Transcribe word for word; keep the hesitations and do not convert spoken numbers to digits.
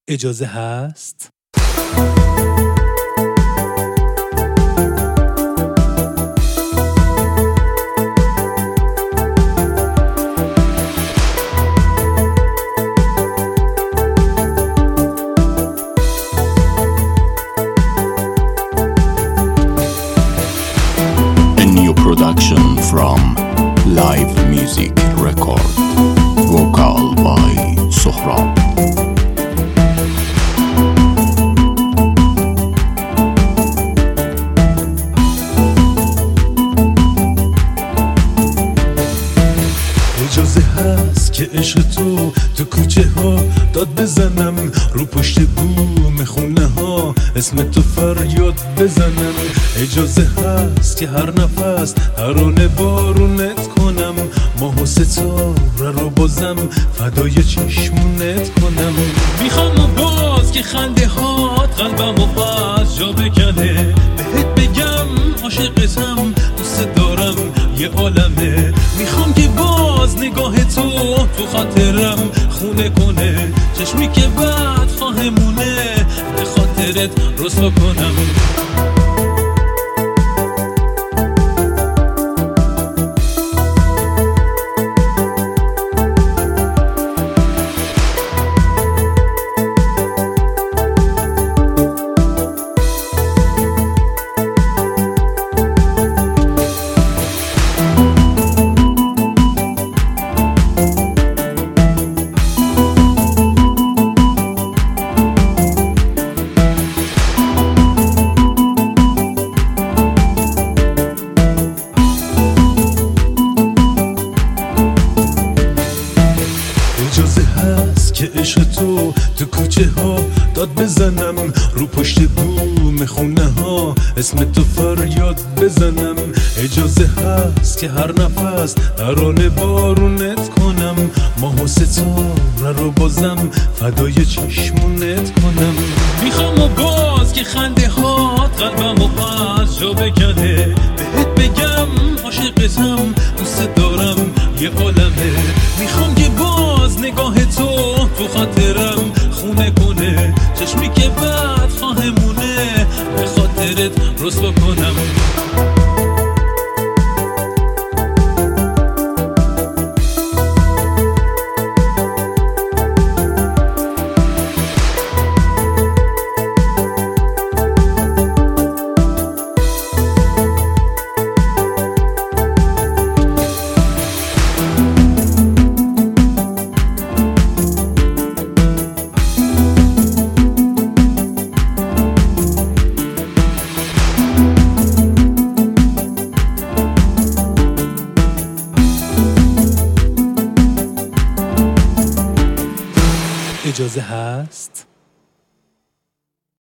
اجازه هست؟ A new production from Live Music Record. Vocal by Sohrab. اجازه هست که عشق تو تو کوچه ها داد بزنم، رو پشت بوم خونه ها اسم تو فریاد بزنم. اجازه هست که هر نفس ترانه بارونت کنم، ماه و ستاره رو بازم فدای چشمونت کنم. میخوام و باز که خنده هات قلبم و از جا بکنه، بهت بگم عاشقتم، دوست دارم یه عالمه. میخوام که باز نگاه تو تو خاطرم خونه کنه، چشمی که بعد خواهمونه به خاطرت رسوا کنم. اجازه هست که عشق تو تو کوچه ها داد بزنم، رو پشت بوم خونه ها اسم تو فریاد بزنم. اجازه هست که هر نفس ترانه بارونت کنم، ماه و ستاره رو بازم فدای چشمونت کنم. میخوام و باز که خنده هات قلبم و از جا بکنه، بهت بگم عاشقتم، دوست دارم یه عالمه. میخوام که باز نگاه تو تو خاطرم خونه کنه، چشمی که بعد خواهمونه به خاطرت رسوا کنم. اجازه هست؟